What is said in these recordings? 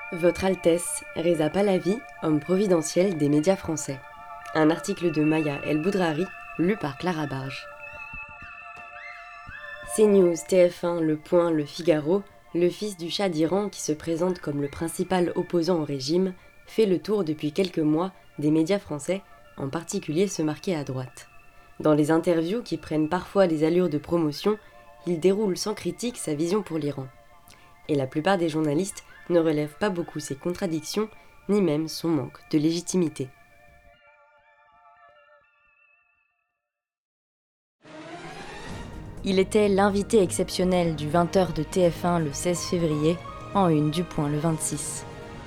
Votre Altesse, Reza Pahlavi, homme providentiel des médias français. Un article de Maya El Boudrari, lu par Clara Barge. CNews, TF1, Le Point, Le Figaro, le fils du Shah d'Iran qui se présente comme le principal opposant au régime, fait le tour depuis quelques mois des médias français, en particulier ceux marqués à droite. Dans les interviews qui prennent parfois des allures de promotion, il déroule sans critique sa vision pour l'Iran. Et la plupart des journalistes ne relèvent pas beaucoup ses contradictions, ni même son manque de légitimité. Il était l'invité exceptionnel du 20h de TF1 le 16 février, en une du Point le 26.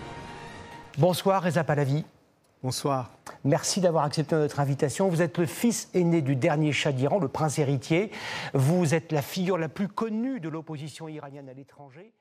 Bonsoir Reza Pahlavi. Bonsoir. Merci d'avoir accepté notre invitation. Vous êtes le fils aîné du dernier Shah d'Iran, le prince héritier. Vous êtes la figure la plus connue de l'opposition iranienne à l'étranger.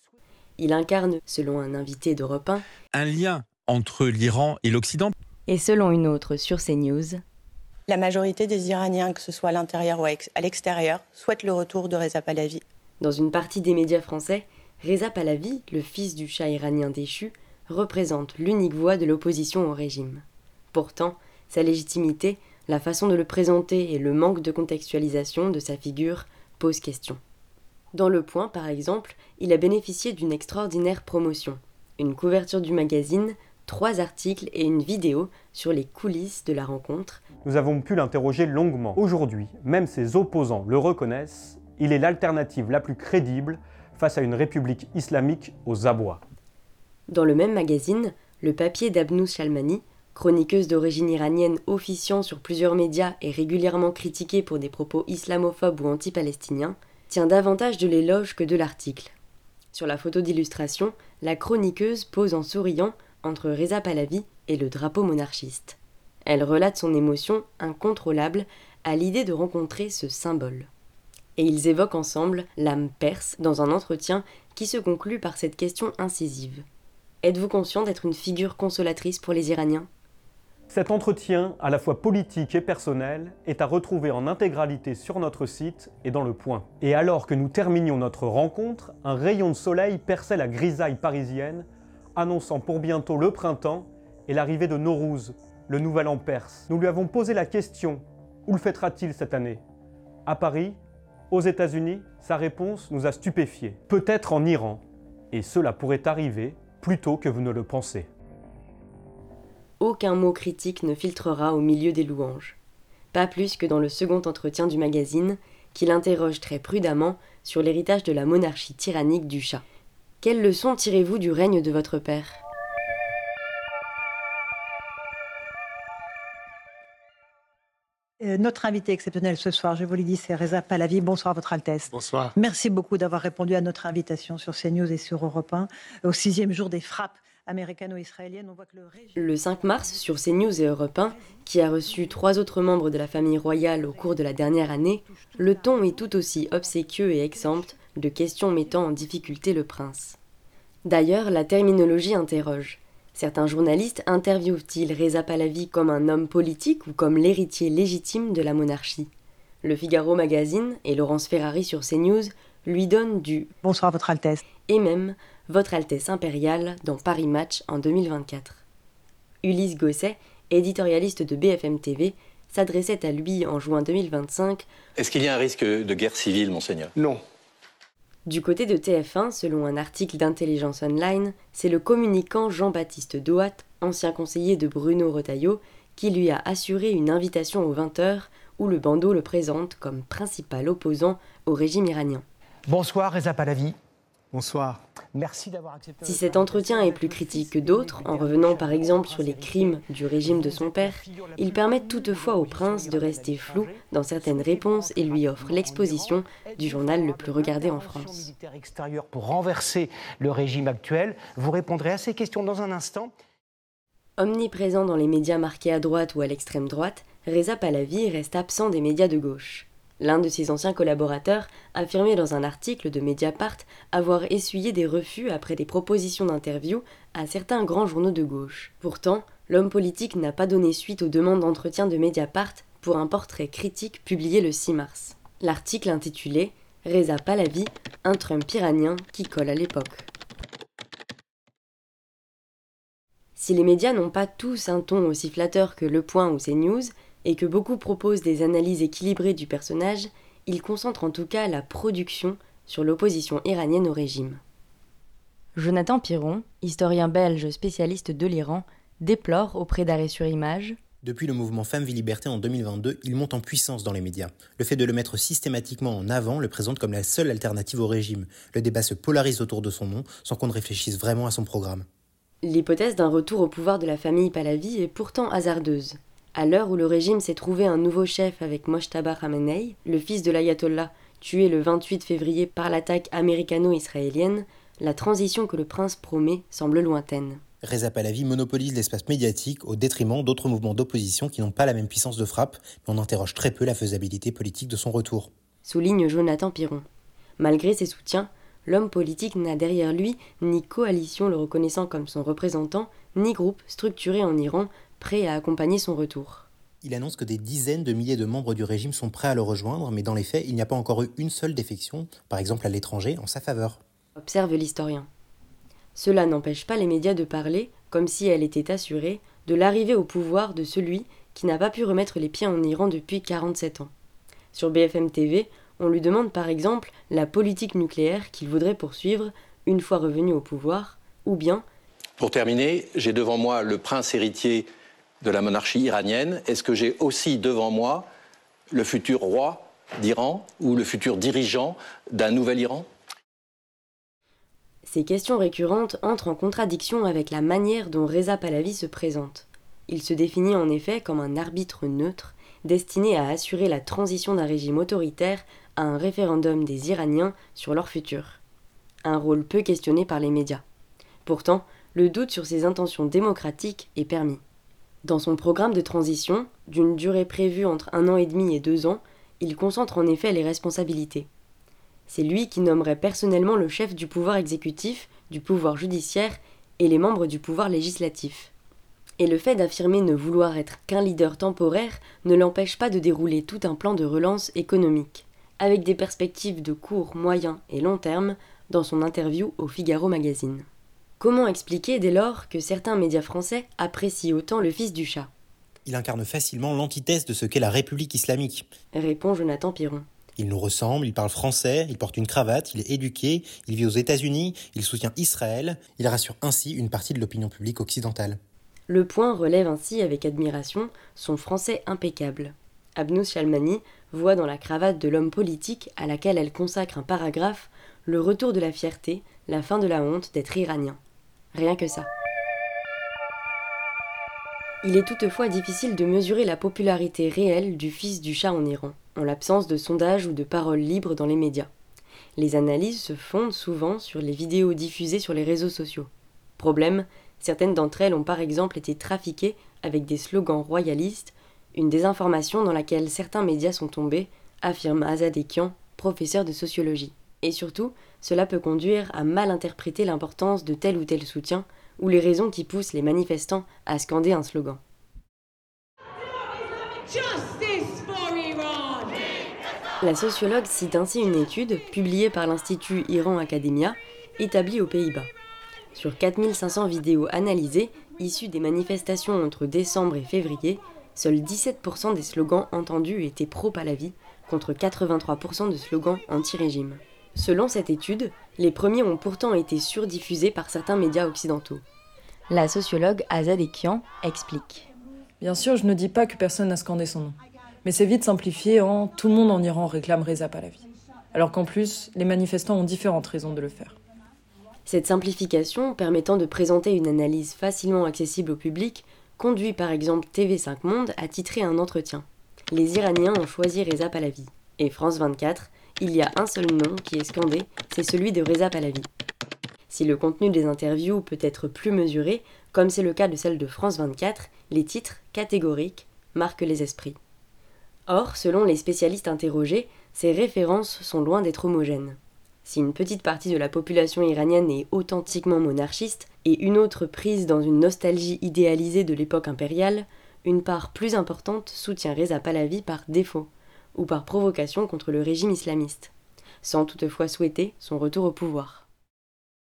Il incarne, selon un invité d'Europe 1, un lien entre l'Iran et l'Occident. Et selon une autre sur CNews, la majorité des Iraniens, que ce soit à l'intérieur ou à l'extérieur, souhaitent le retour de Reza Pahlavi. Dans une partie des médias français, Reza Pahlavi, le fils du Shah iranien déchu, représente l'unique voix de l'opposition au régime. Pourtant, sa légitimité, la façon de le présenter et le manque de contextualisation de sa figure posent question. Dans Le Point, par exemple, il a bénéficié d'une extraordinaire promotion. Une couverture du magazine, 3 articles et une vidéo sur les coulisses de la rencontre. Nous avons pu l'interroger longuement. Aujourd'hui, même ses opposants le reconnaissent, il est l'alternative la plus crédible face à une république islamique aux abois. Dans le même magazine, le papier d'Abnous Shalmani, chroniqueuse d'origine iranienne officiant sur plusieurs médias et régulièrement critiquée pour des propos islamophobes ou anti-palestiniens, tient davantage de l'éloge que de l'article. Sur la photo d'illustration, la chroniqueuse pose en souriant entre Reza Pahlavi et le drapeau monarchiste. Elle relate son émotion incontrôlable à l'idée de rencontrer ce symbole. Et ils évoquent ensemble l'âme perse dans un entretien qui se conclut par cette question incisive. Êtes-vous conscient d'être une figure consolatrice pour les Iraniens ? Cet entretien, à la fois politique et personnel, est à retrouver en intégralité sur notre site et dans Le Point. Et alors que nous terminions notre rencontre, un rayon de soleil perçait la grisaille parisienne, annonçant pour bientôt le printemps et l'arrivée de Nowrouz, le nouvel an perse. Nous lui avons posé la question, où le fêtera-t-il cette année ? À Paris ? Aux États-Unis ? Sa réponse nous a stupéfiés. Peut-être en Iran. Et cela pourrait arriver plus tôt que vous ne le pensez. Aucun mot critique ne filtrera au milieu des louanges. Pas plus que dans le second entretien du magazine, qui l'interroge très prudemment sur l'héritage de la monarchie tyrannique du Shah. Quelles leçons tirez-vous du règne de votre père ? Notre invité exceptionnel ce soir, je vous l'ai dit, c'est Reza Pahlavi. Bonsoir, Votre Altesse. Bonsoir. Merci beaucoup d'avoir répondu à notre invitation sur CNews et sur Europe 1. Au 6e jour des frappes américano-israéliennes, on voit que le régime... Le 5 mars, sur CNews et Europe 1, qui a reçu 3 autres membres de la famille royale au cours de la dernière année, le ton est tout aussi obséquieux et exempt de questions mettant en difficulté le prince. D'ailleurs, la terminologie interroge. Certains journalistes interviewent-ils Reza Pahlavi comme un homme politique ou comme l'héritier légitime de la monarchie ? Le Figaro Magazine et Laurence Ferrari sur CNews lui donnent du « Bonsoir, Votre Altesse » et même « Votre Altesse impériale » dans Paris Match en 2024. Ulysse Gosset, éditorialiste de BFM TV, s'adressait à lui en juin 2025. Est-ce qu'il y a un risque de guerre civile, monseigneur ? Non. Du côté de TF1, selon un article d'Intelligence Online, c'est le communicant Jean-Baptiste Doat, ancien conseiller de Bruno Retailleau, qui lui a assuré une invitation aux 20h où le bandeau le présente comme principal opposant au régime iranien. Bonsoir Reza Pahlavi. Bonsoir. Merci d'avoir accepté. Si cet entretien est plus critique que d'autres, en revenant par exemple sur les crimes du régime de son père, il permet toutefois au prince de rester flou dans certaines réponses et lui offre l'exposition du journal le plus regardé en France. Militaire extérieure pour renverser le régime actuel. Vous répondrez à ces questions dans un instant. Omniprésent dans les médias marqués à droite ou à l'extrême droite, Reza Pahlavi reste absent des médias de gauche. L'un de ses anciens collaborateurs affirmait dans un article de Mediapart avoir essuyé des refus après des propositions d'interview à certains grands journaux de gauche. Pourtant, l'homme politique n'a pas donné suite aux demandes d'entretien de Mediapart pour un portrait critique publié le 6 mars. L'article intitulé « Reza Pahlavi, un Trump iranien qui colle à l'époque ». Si les médias n'ont pas tous un ton aussi flatteur que Le Point ou CNews, et que beaucoup proposent des analyses équilibrées du personnage, ils concentrent en tout cas la production sur l'opposition iranienne au régime. Jonathan Piron, historien belge spécialiste de l'Iran, déplore auprès d'Arrêt sur Image. Depuis le mouvement Femmes Vie Liberté en 2022, il monte en puissance dans les médias. Le fait de le mettre systématiquement en avant le présente comme la seule alternative au régime. Le débat se polarise autour de son nom, sans qu'on ne réfléchisse vraiment à son programme. L'hypothèse d'un retour au pouvoir de la famille Pahlavi est pourtant hasardeuse. À l'heure où le régime s'est trouvé un nouveau chef avec Mojtaba Khamenei, le fils de l'ayatollah, tué le 28 février par l'attaque américano-israélienne, la transition que le prince promet semble lointaine. Reza Pahlavi monopolise l'espace médiatique au détriment d'autres mouvements d'opposition qui n'ont pas la même puissance de frappe, mais on interroge très peu la faisabilité politique de son retour. Souligne Jonathan Piron. Malgré ses soutiens, l'homme politique n'a derrière lui ni coalition le reconnaissant comme son représentant, ni groupe structuré en Iran prêt à accompagner son retour. Il annonce que des dizaines de milliers de membres du régime sont prêts à le rejoindre, mais dans les faits, il n'y a pas encore eu une seule défection, par exemple à l'étranger, en sa faveur. Observe l'historien. Cela n'empêche pas les médias de parler, comme si elle était assurée, de l'arrivée au pouvoir de celui qui n'a pas pu remettre les pieds en Iran depuis 47 ans. Sur BFM TV, on lui demande par exemple la politique nucléaire qu'il voudrait poursuivre une fois revenu au pouvoir, ou bien... Pour terminer, j'ai devant moi le prince héritier de la monarchie iranienne. Est-ce que j'ai aussi devant moi le futur roi d'Iran ou le futur dirigeant d'un nouvel Iran ? Ces questions récurrentes entrent en contradiction avec la manière dont Reza Pahlavi se présente. Il se définit en effet comme un arbitre neutre, destiné à assurer la transition d'un régime autoritaire à un référendum des Iraniens sur leur futur. Un rôle peu questionné par les médias. Pourtant, le doute sur ses intentions démocratiques est permis. Dans son programme de transition, d'une durée prévue entre 1 an et demi et 2 ans, il concentre en effet les responsabilités. C'est lui qui nommerait personnellement le chef du pouvoir exécutif, du pouvoir judiciaire et les membres du pouvoir législatif. Et le fait d'affirmer ne vouloir être qu'un leader temporaire ne l'empêche pas de dérouler tout un plan de relance économique, avec des perspectives de court, moyen et long terme dans son interview au Figaro Magazine. Comment expliquer dès lors que certains médias français apprécient autant le fils du chat ? Il incarne facilement l'antithèse de ce qu'est la République islamique. Répond Jonathan Piron. Il nous ressemble, il parle français, il porte une cravate, il est éduqué, il vit aux États-Unis, il soutient Israël, il rassure ainsi une partie de l'opinion publique occidentale. Le Point relève ainsi avec admiration son français impeccable. Abnous Shalmani voit dans la cravate de l'homme politique à laquelle elle consacre un paragraphe le retour de la fierté, la fin de la honte d'être iranien. Rien que ça. Il est toutefois difficile de mesurer la popularité réelle du fils du chat en Iran, en l'absence de sondages ou de paroles libres dans les médias. Les analyses se fondent souvent sur les vidéos diffusées sur les réseaux sociaux. Problème, certaines d'entre elles ont par exemple été trafiquées avec des slogans royalistes, une désinformation dans laquelle certains médias sont tombés, affirme Azadekian, professeur de sociologie. Et surtout, cela peut conduire à mal interpréter l'importance de tel ou tel soutien ou les raisons qui poussent les manifestants à scander un slogan. La sociologue cite ainsi une étude publiée par l'Institut Iran Academia, établie aux Pays-Bas. Sur 4500 vidéos analysées, issues des manifestations entre décembre et février, seuls 17% des slogans entendus étaient pro-Pahlavi, contre 83% de slogans anti-régime. Selon cette étude, les premiers ont pourtant été surdiffusés par certains médias occidentaux. La sociologue Azadekian explique. Bien sûr, je ne dis pas que personne n'a scandé son nom. Mais c'est vite simplifié en « tout le monde en Iran réclame Reza Pahlavi ». Alors qu'en plus, les manifestants ont différentes raisons de le faire. Cette simplification, permettant de présenter une analyse facilement accessible au public, conduit par exemple TV5 Monde à titrer un entretien. Les Iraniens ont choisi Reza Pahlavi. Et France 24, il y a un seul nom qui est scandé, c'est celui de Reza Pahlavi. Si le contenu des interviews peut être plus mesuré, comme c'est le cas de celle de France 24, les titres, catégoriques, marquent les esprits. Or, selon les spécialistes interrogés, ces références sont loin d'être homogènes. Si une petite partie de la population iranienne est authentiquement monarchiste, et une autre prise dans une nostalgie idéalisée de l'époque impériale, une part plus importante soutient Reza Pahlavi par défaut, ou par provocation contre le régime islamiste, sans toutefois souhaiter son retour au pouvoir.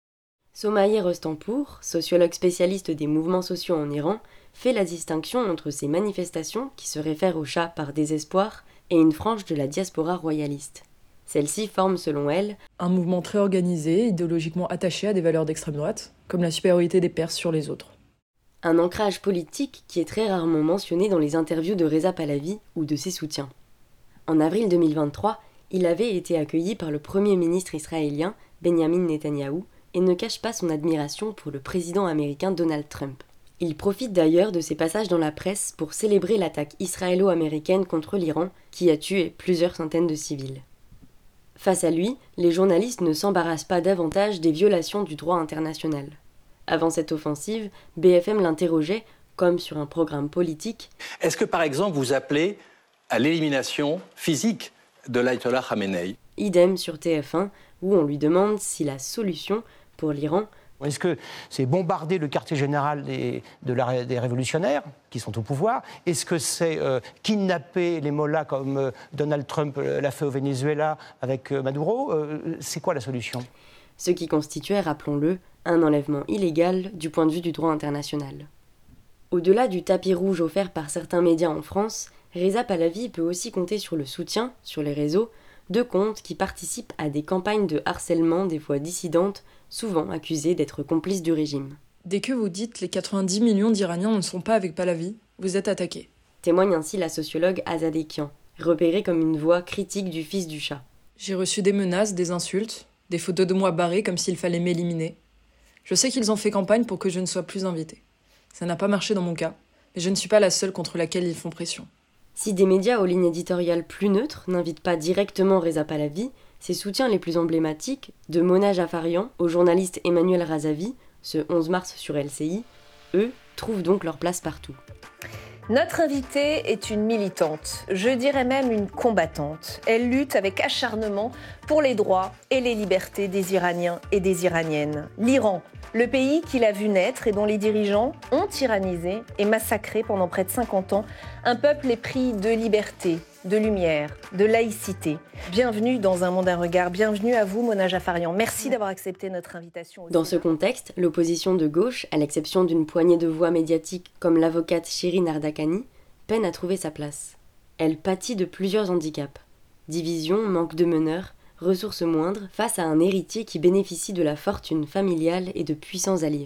Somaïr Rostanpour, sociologue spécialiste des mouvements sociaux en Iran, fait la distinction entre ces manifestations qui se réfèrent au Shah par désespoir et une frange de la diaspora royaliste. Celle-ci forme, selon elle, un mouvement très organisé, idéologiquement attaché à des valeurs d'extrême droite, comme la supériorité des Perses sur les autres. Un ancrage politique qui est très rarement mentionné dans les interviews de Reza Pahlavi ou de ses soutiens. En avril 2023, il avait été accueilli par le Premier ministre israélien, Benjamin Netanyahou, et ne cache pas son admiration pour le président américain Donald Trump. Il profite d'ailleurs de ses passages dans la presse pour célébrer l'attaque israélo-américaine contre l'Iran, qui a tué plusieurs centaines de civils. Face à lui, les journalistes ne s'embarrassent pas davantage des violations du droit international. Avant cette offensive, BFM l'interrogeait, comme sur un programme politique. Est-ce que, par exemple, vous appelez à l'élimination physique de l'Ayatollah Khamenei ? Idem sur TF1, où on lui demande si la solution pour l'Iran... Est-ce que c'est bombarder le quartier général des révolutionnaires qui sont au pouvoir? Est-ce que c'est kidnapper les mollahs comme Donald Trump l'a fait au Venezuela avec Maduro? C'est quoi la solution? Ce qui constituait, rappelons-le, un enlèvement illégal du point de vue du droit international. Au-delà du tapis rouge offert par certains médias en France, Reza Pahlavi peut aussi compter sur le soutien, sur les réseaux, de comptes qui participent à des campagnes de harcèlement des voix dissidentes, souvent accusées d'être complices du régime. Dès que vous dites les 90 millions d'Iraniens ne sont pas avec Pahlavi, vous êtes attaqué. Témoigne ainsi la sociologue Azadeh Kian, repérée comme une voix critique du fils du Shah. J'ai reçu des menaces, des insultes, des photos de moi barrées comme s'il fallait m'éliminer. Je sais qu'ils ont fait campagne pour que je ne sois plus invitée. Ça n'a pas marché dans mon cas, mais je ne suis pas la seule contre laquelle ils font pression. Si des médias aux lignes éditoriales plus neutres n'invitent pas directement Reza Pahlavi, ses soutiens les plus emblématiques, de Mona Jafarian au journaliste Emmanuel Razavi, ce 11 mars sur LCI, eux, trouvent donc leur place partout. Notre invitée est une militante, je dirais même une combattante. Elle lutte avec acharnement pour les droits et les libertés des Iraniens et des Iraniennes. L'Iran, le pays qu'il a vu naître et dont les dirigeants ont tyrannisé et massacré pendant près de 50 ans un peuple épris de liberté, de lumière, de laïcité. Bienvenue dans Un Monde, un regard. Bienvenue à vous, Mona Jafarian. Merci d'avoir accepté notre invitation. Dans ce contexte, l'opposition de gauche, à l'exception d'une poignée de voix médiatiques comme l'avocate Shirin Ardakani, peine à trouver sa place. Elle pâtit de plusieurs handicaps. Division, manque de meneurs, ressources moindres face à un héritier qui bénéficie de la fortune familiale et de puissants alliés.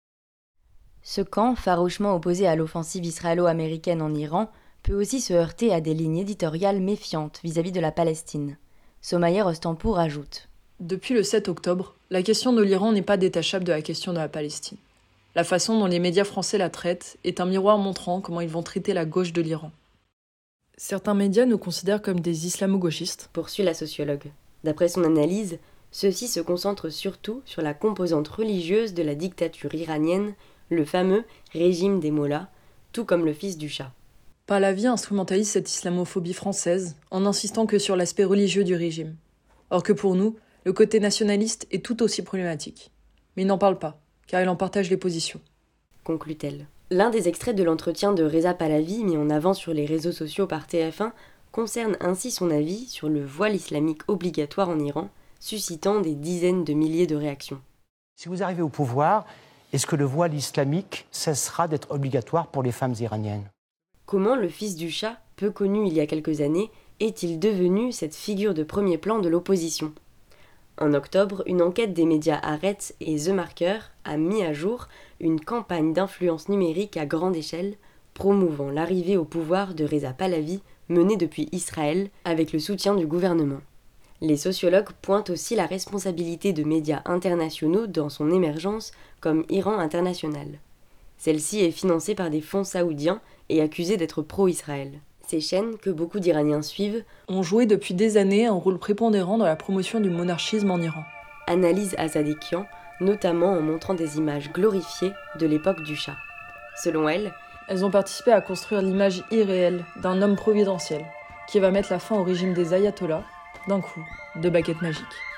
Ce camp, farouchement opposé à l'offensive israélo-américaine en Iran, peut aussi se heurter à des lignes éditoriales méfiantes vis-à-vis de la Palestine. Somaïr Rostanpour ajoute. Depuis le 7 octobre, la question de l'Iran n'est pas détachable de la question de la Palestine. La façon dont les médias français la traitent est un miroir montrant comment ils vont traiter la gauche de l'Iran. Certains médias nous considèrent comme des islamo-gauchistes, poursuit la sociologue. D'après son analyse, ceux-ci se concentrent surtout sur la composante religieuse de la dictature iranienne, le fameux régime des mollahs, tout comme le fils du Shah. Pahlavi instrumentalise cette islamophobie française en insistant que sur l'aspect religieux du régime. Or que pour nous, le côté nationaliste est tout aussi problématique. Mais il n'en parle pas, car il en partage les positions. Conclut-elle. L'un des extraits de l'entretien de Reza Pahlavi mis en avant sur les réseaux sociaux par TF1 concerne ainsi son avis sur le voile islamique obligatoire en Iran, suscitant des dizaines de milliers de réactions. Si vous arrivez au pouvoir, est-ce que le voile islamique cessera d'être obligatoire pour les femmes iraniennes? Comment le fils du Shah, peu connu il y a quelques années, est-il devenu cette figure de premier plan de l'opposition? En octobre, une enquête des médias Haaretz et The Marker a mis à jour une campagne d'influence numérique à grande échelle, promouvant l'arrivée au pouvoir de Reza Pahlavi, menée depuis Israël avec le soutien du gouvernement. Les sociologues pointent aussi la responsabilité de médias internationaux dans son émergence, comme Iran International. Celle-ci est financée par des fonds saoudiens et accusée d'être pro-Israël. Ces chaînes, que beaucoup d'Iraniens suivent, ont joué depuis des années un rôle prépondérant dans la promotion du monarchisme en Iran. Analyse Azadeh Kian, notamment en montrant des images glorifiées de l'époque du Shah. Selon elle, elles ont participé à construire l'image irréelle d'un homme providentiel qui va mettre la fin au régime des ayatollahs d'un coup de baguette magique.